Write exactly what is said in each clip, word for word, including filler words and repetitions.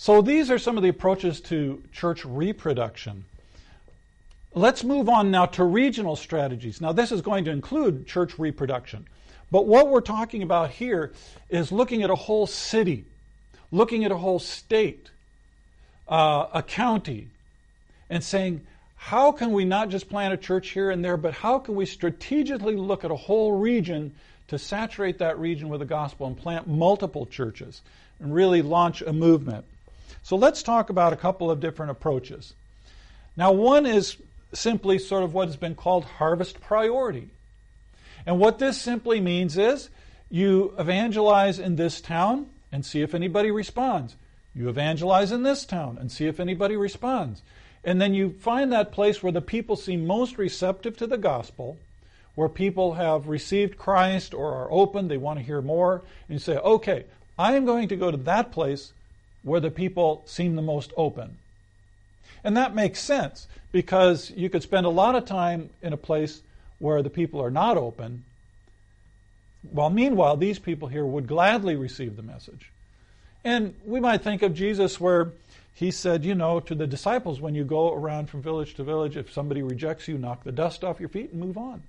So these are some of the approaches to church reproduction. Let's move on now to regional strategies. Now this is going to include church reproduction. But what we're talking about here is looking at a whole city, looking at a whole state, uh, a county, and saying, how can we not just plant a church here and there, but how can we strategically look at a whole region to saturate that region with the gospel and plant multiple churches and really launch a movement? So let's talk about a couple of different approaches. Now, one is simply sort of what has been called harvest priority. And what this simply means is you evangelize in this town and see if anybody responds. You evangelize in this town and see if anybody responds. And then you find that place where the people seem most receptive to the gospel, where people have received Christ or are open, they want to hear more, and you say, okay, I am going to go to that place where the people seem the most open. And that makes sense, because you could spend a lot of time in a place where the people are not open, while meanwhile these people here would gladly receive the message. And we might think of Jesus where he said, you know, to the disciples, when you go around from village to village, if somebody rejects you, knock the dust off your feet and move on.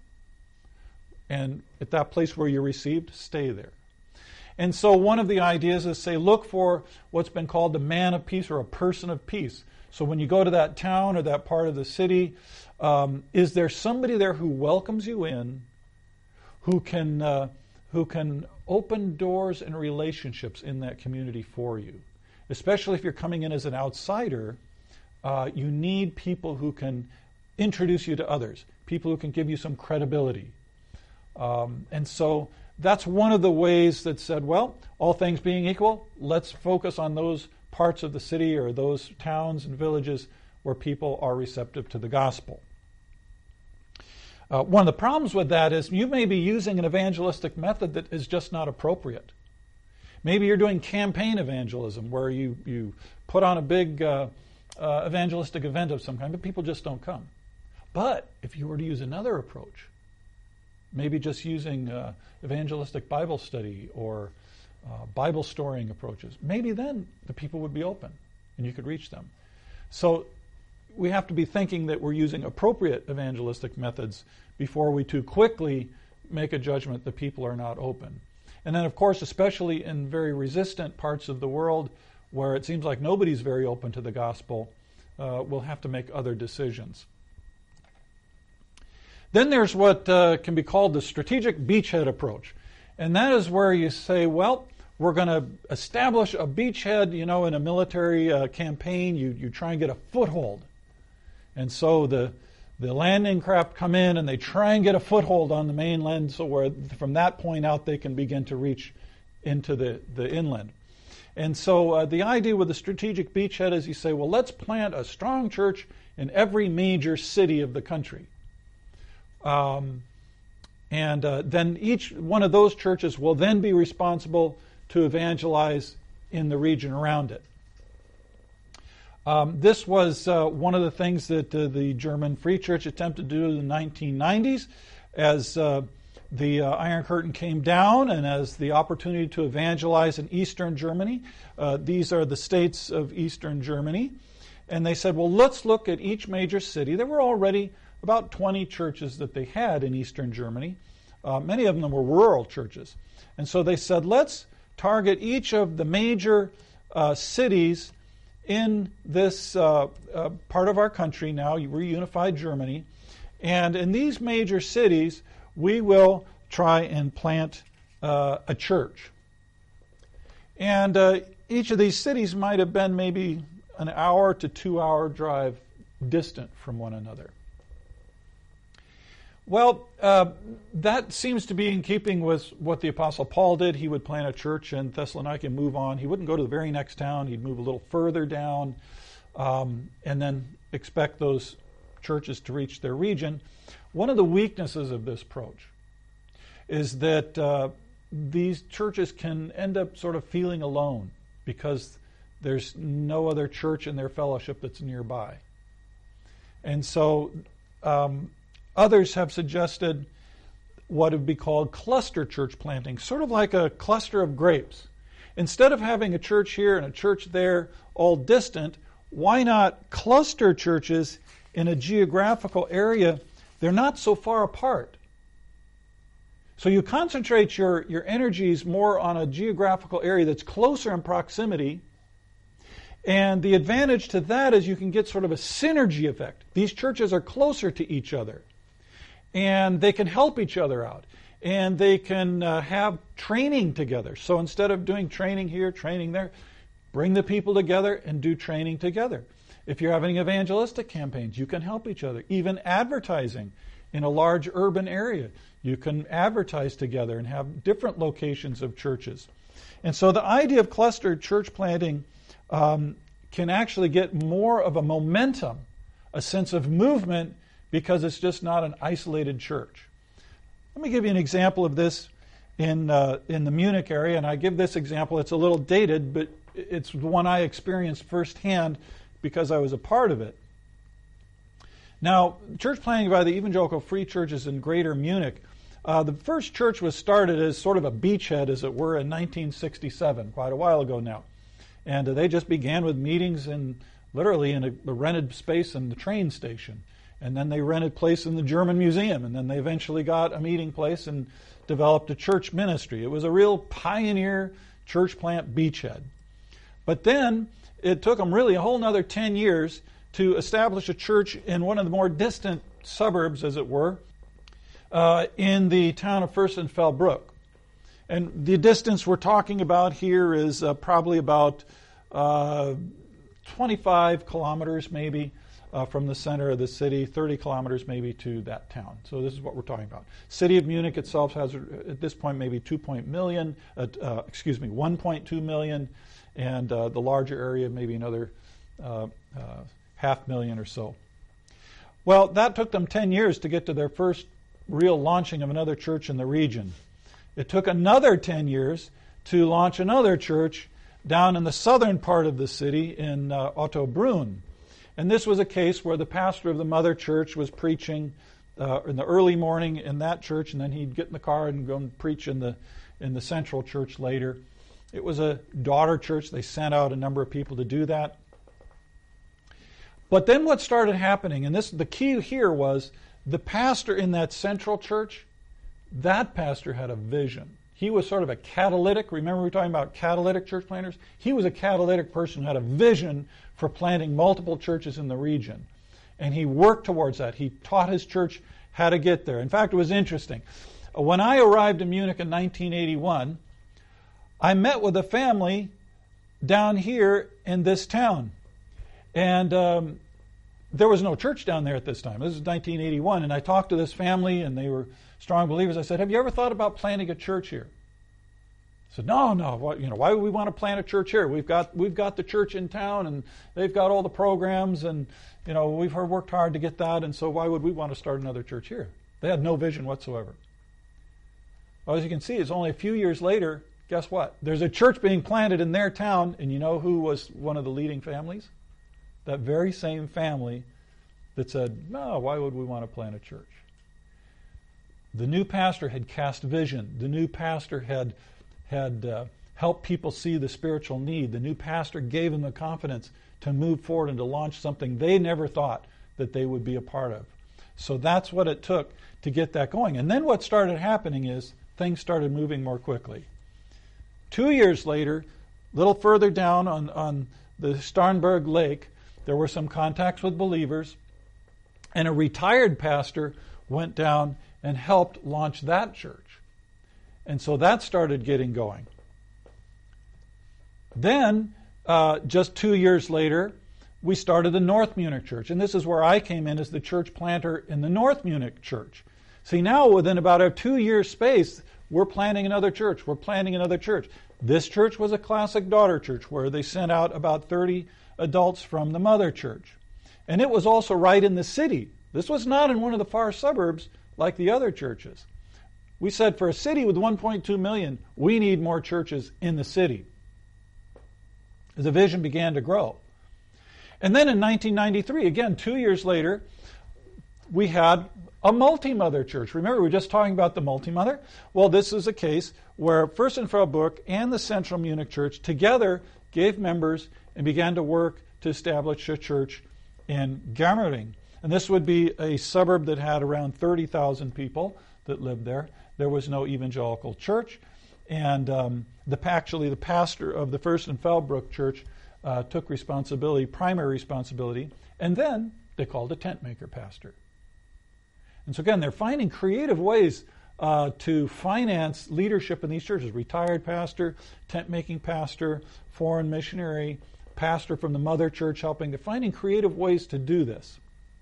And at that place where you're received, stay there. And so one of the ideas is, say, look for what's been called the man of peace or a person of peace. So when you go to that town or that part of the city, um, is there somebody there who welcomes you in, who can uh, who can open doors and relationships in that community for you? Especially if you're coming in as an outsider, uh, you need people who can introduce you to others, people who can give you some credibility. Um, and so that's one of the ways that said, well, all things being equal, let's focus on those parts of the city or those towns and villages where people are receptive to the gospel. Uh, one of the problems with that is you may be using an evangelistic method that is just not appropriate. Maybe you're doing campaign evangelism where you, you put on a big uh, uh, evangelistic event of some kind, but people just don't come. But if you were to use another approach, maybe just using uh, evangelistic Bible study or uh, Bible storying approaches, maybe then the people would be open and you could reach them. So we have to be thinking that we're using appropriate evangelistic methods before we too quickly make a judgment that people are not open. And then, of course, especially in very resistant parts of the world where it seems like nobody's very open to the gospel, uh, we'll have to make other decisions. Then there's what uh, can be called the strategic beachhead approach. And that is where you say, well, we're going to establish a beachhead, you know, in a military uh, campaign. You, you try and get a foothold. And so the the landing craft come in and they try and get a foothold on the mainland so where from that point out they can begin to reach into the, the inland. And so uh, the idea with the strategic beachhead is you say, well, let's plant a strong church in every major city of the country. Um, and uh, then each one of those churches will then be responsible to evangelize in the region around it. Um, this was uh, one of the things that uh, the German Free Church attempted to do in the nineteen nineties as uh, the uh, Iron Curtain came down and as the opportunity to evangelize in Eastern Germany. Uh, these are the states of Eastern Germany. And they said, well, let's look at each major city. There were already about twenty churches that they had in Eastern Germany. Uh, many of them were rural churches. And so they said, let's target each of the major uh, cities in this uh, uh, part of our country now, reunified Germany. And in these major cities, we will try and plant uh, a church. And uh, each of these cities might have been maybe an hour to two hour drive distant from one another. Well, uh, that seems to be in keeping with what the Apostle Paul did. He would plant a church in Thessalonica and move on. He wouldn't go to the very next town. He'd move a little further down um, and then expect those churches to reach their region. One of the weaknesses of this approach is that uh, these churches can end up sort of feeling alone because there's no other church in their fellowship that's nearby. And so um, others have suggested what would be called cluster church planting, sort of like a cluster of grapes. instead of having a church here and a church there all distant, why not cluster churches in a geographical area? They're not so far apart. So you concentrate your, your energies more on a geographical area that's closer in proximity. And the advantage to that is you can get sort of a synergy effect. These churches are closer to each other. And they can help each other out. And they can uh, have training together. So instead of doing training here, training there, bring the people together and do training together. If you're having evangelistic campaigns, you can help each other. Even advertising in a large urban area, you can advertise together and have different locations of churches. And so the idea of clustered church planting um, can actually get more of a momentum, a sense of movement, because it's just not an isolated church. Let me give you an example of this in uh, in the Munich area, and I give this example. It's a little dated, but it's the one I experienced firsthand because I was a part of it. Now, church planting by the Evangelical Free Churches in Greater Munich, uh, the first church was started as sort of a beachhead, as it were, in nineteen sixty-seven, quite a while ago now. And uh, they just began with meetings in literally in a, a rented space in the train station. And then they rented place in the German Museum, and then they eventually got a meeting place and developed a church ministry. It was a real pioneer church plant beachhead. But then it took them really a whole another ten years to establish a church in one of the more distant suburbs, as it were, uh, in the town of Fürstenfeldbruck. And the distance we're talking about here is uh, probably about uh, twenty-five kilometers maybe uh, from the center of the city, thirty kilometers maybe to that town. So this is what we're talking about. City of Munich itself has at this point maybe two point million, uh, uh, excuse me, one point two million, and uh, the larger area maybe another uh, uh, half million or so. Well, that took them ten years to get to their first real launching of another church in the region. It took another ten years to launch another church down in the southern part of the city in uh, Ottobrunn. And this was a case where the pastor of the mother church was preaching uh, in the early morning in that church, and then he'd get in the car and go and preach in the in the central church later. It was a daughter church. They sent out a number of people to do that. But then what started happening, and this the key here was the pastor in that central church, that pastor had a vision. He was sort of a catalytic. Remember we were talking about catalytic church planters? He was a catalytic person who had a vision for planting multiple churches in the region. And he worked towards that. He taught his church how to get there. In fact, it was interesting. When I arrived in Munich in nineteen eighty-one, I met with a family down here in this town. And um, there was no church down there at this time. This is nineteen eighty-one. And I talked to this family, and they were strong believers. I said, have you ever thought about planting a church here? I said, no, no. What, you know, why would we want to plant a church here? We've got we've got the church in town, and they've got all the programs, and you know we've worked hard to get that, and so why would we want to start another church here? They had no vision whatsoever. Well, as you can see, it's only a few years later. Guess what? There's a church being planted in their town, and you know who was one of the leading families? That very same family that said, no, why would we want to plant a church? The new pastor had cast vision. The new pastor had had uh, helped people see the spiritual need. The new pastor gave them the confidence to move forward and to launch something they never thought that they would be a part of. So that's what it took to get that going. And then what started happening is things started moving more quickly. Two years later, a little further down on, on the Starnberg Lake, there were some contacts with believers, and a retired pastor went down and helped launch that church. And so that started getting going. Then, uh, just two years later, we started the North Munich Church. And this is where I came in as the church planter in the North Munich Church. See, now within about a two-year space, we're planting another church. We're planting another church. This church was a classic daughter church where they sent out about thirty adults from the mother church. And it was also right in the city. This was not in one of the far suburbs like the other churches. We said for a city with one point two million, we need more churches in the city. The vision began to grow. And then in nineteen ninety-three, again, two years later, we had a multi-mother church. Remember, we were just talking about the multi-mother? Well, this is a case where Fürstenfeldbruck and the Central Munich Church together gave members and began to work to establish a church in Germering. And this would be a suburb that had around thirty thousand people that lived there. There was no evangelical church. And um, the, actually, the pastor of the Fürstenfeldbruck Church uh, took responsibility, primary responsibility, and then they called a tent maker pastor. And so again, they're finding creative ways uh, to finance leadership in these churches. Retired pastor, tent-making pastor, foreign missionary, pastor from the mother church helping. They're finding creative ways to do this.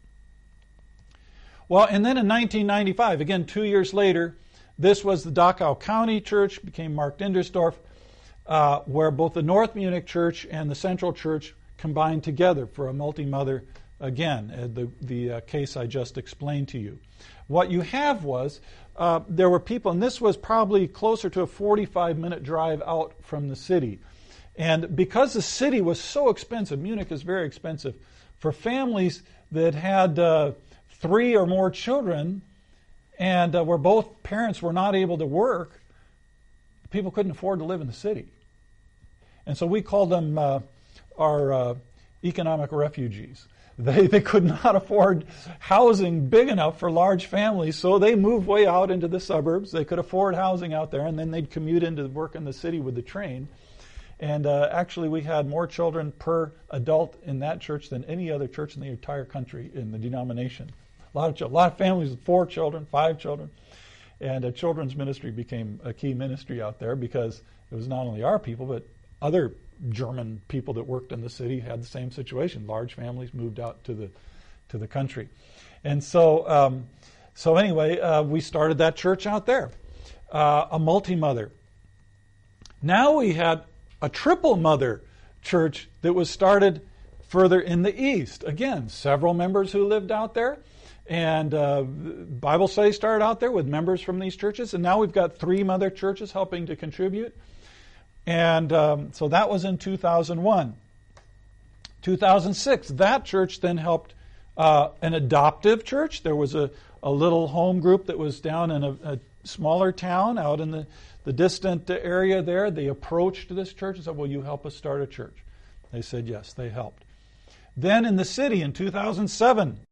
Well, and then in nineteen ninety-five, again, two years later, this was the Dachau County Church, became Markt-Indersdorf, uh, where both the North Munich Church and the Central Church combined together for a multi-mother, again, uh, the, the uh, case I just explained to you. What you have was, uh, there were people, and this was probably closer to a forty-five minute drive out from the city. And because the city was so expensive, Munich is very expensive, for families that had uh, three or more children, and uh, where both parents were not able to work, people couldn't afford to live in the city. And so we called them uh, our uh, economic refugees. They they could not afford housing big enough for large families, so they moved way out into the suburbs. They could afford housing out there, and then they'd commute into work in the city with the train. And uh, actually, we had more children per adult in that church than any other church in the entire country in the denomination. A lot of ch- a lot of families with four children, five children, and a children's ministry became a key ministry out there because it was not only our people, but other German people that worked in the city had the same situation. Large families moved out to the to the country, and so um, so anyway, uh, we started that church out there, uh, a multi-mother. Now we had a triple mother church that was started further in the east. Again, several members who lived out there, and uh, Bible study started out there with members from these churches, and now we've got three mother churches helping to contribute. And um, so that was in two thousand one. two thousand six, that church then helped uh, an adoptive church. There was a, a little home group that was down in a, a smaller town out in the, the distant area there. They approached this church and said, will you help us start a church? They said yes, they helped. Then in the city in two thousand seven,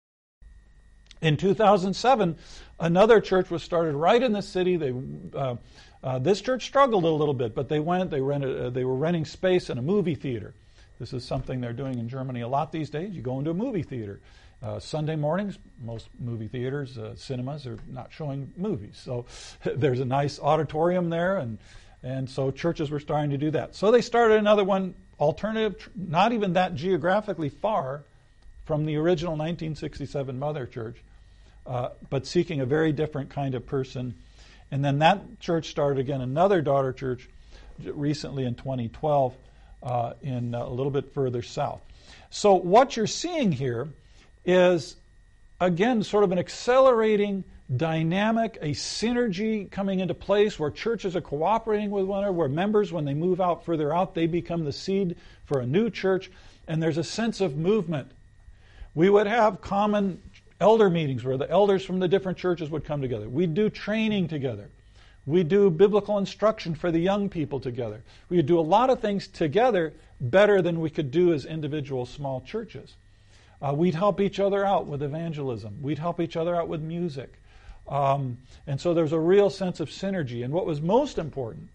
in two thousand seven, another church was started right in the city. They uh, Uh, this church struggled a little bit, but they went. They rented. Uh, they were renting space in a movie theater. This is something they're doing in Germany a lot these days. You go into a movie theater. Uh, Sunday mornings, most movie theaters, uh, cinemas are not showing movies, so there's a nice auditorium there, and and so churches were starting to do that. So they started another one, alternative, not even that geographically far from the original nineteen sixty-seven Mother Church, uh, but seeking a very different kind of person. And then that church started again another daughter church recently in twenty twelve uh, in uh, a little bit further south. So what you're seeing here is, again, sort of an accelerating dynamic, a synergy coming into place where churches are cooperating with one another, where members, when they move out further out, they become the seed for a new church, and there's a sense of movement. We would have common elder meetings where the elders from the different churches would come together. We'd do training together. We'd do biblical instruction for the young people together. We'd do a lot of things together better than we could do as individual small churches. Uh, we'd help each other out with evangelism. We'd help each other out with music. Um, and so there's a real sense of synergy. And what was most important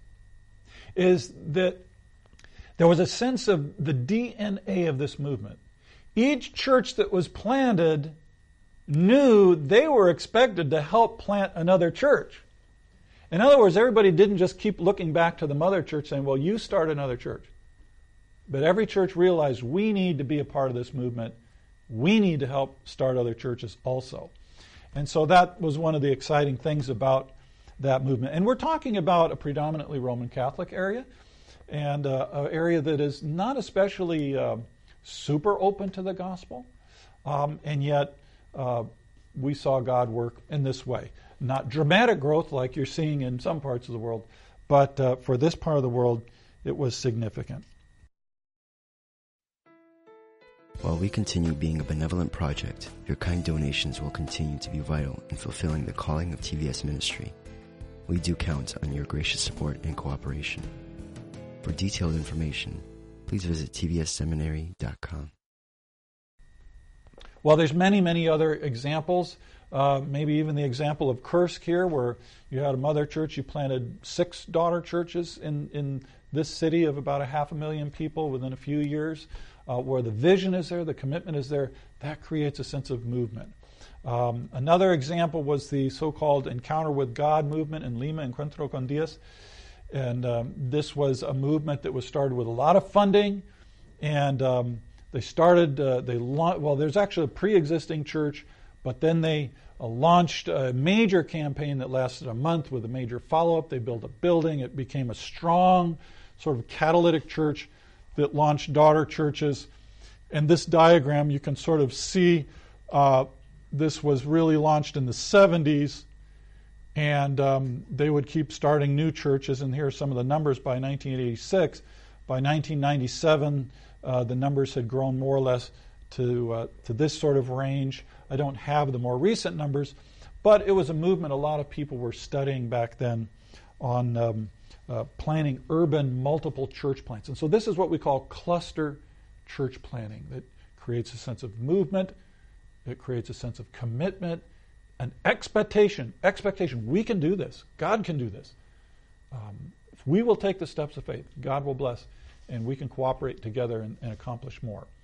is that there was a sense of the D N A of this movement. Each church that was planted knew they were expected to help plant another church. In other words, everybody didn't just keep looking back to the mother church saying, well, you start another church. But every church realized we need to be a part of this movement. We need to help start other churches also. And so that was one of the exciting things about that movement. And we're talking about a predominantly Roman Catholic area, and uh, an area that is not especially uh, super open to the gospel, um, and yet Uh, we saw God work in this way. Not dramatic growth like you're seeing in some parts of the world, but uh, for this part of the world, it was significant. While we continue being a benevolent project, your kind donations will continue to be vital in fulfilling the calling of T V S Ministry. We do count on your gracious support and cooperation. For detailed information, please visit t v s seminary dot com. Well, there's many, many other examples. Uh, maybe even the example of Kursk here, where you had a mother church. You planted six daughter churches in, in this city of about a half a million people within a few years, uh, where the vision is there, the commitment is there. That creates a sense of movement. Um, another example was the so-called Encounter with God movement in Lima, Encuentro con Dios. And um, this was a movement that was started with a lot of funding, and um, they started, uh, they la- well, there's actually a pre-existing church, but then they uh, launched a major campaign that lasted a month with a major follow-up. They built a building. It became a strong sort of catalytic church that launched daughter churches. And this diagram, you can sort of see uh, this was really launched in the seventies, and um, they would keep starting new churches. And here are some of the numbers by nineteen eighty-six. By nineteen ninety-seven, uh, the numbers had grown more or less to uh, to this sort of range. I don't have the more recent numbers, but it was a movement a lot of people were studying back then on um, uh, planning urban multiple church plants. And so this is what we call cluster church planting. That creates a sense of movement. It creates a sense of commitment, an expectation. Expectation. We can do this. God can do this. Um, if we will take the steps of faith, God will bless, and we can cooperate together and, and accomplish more.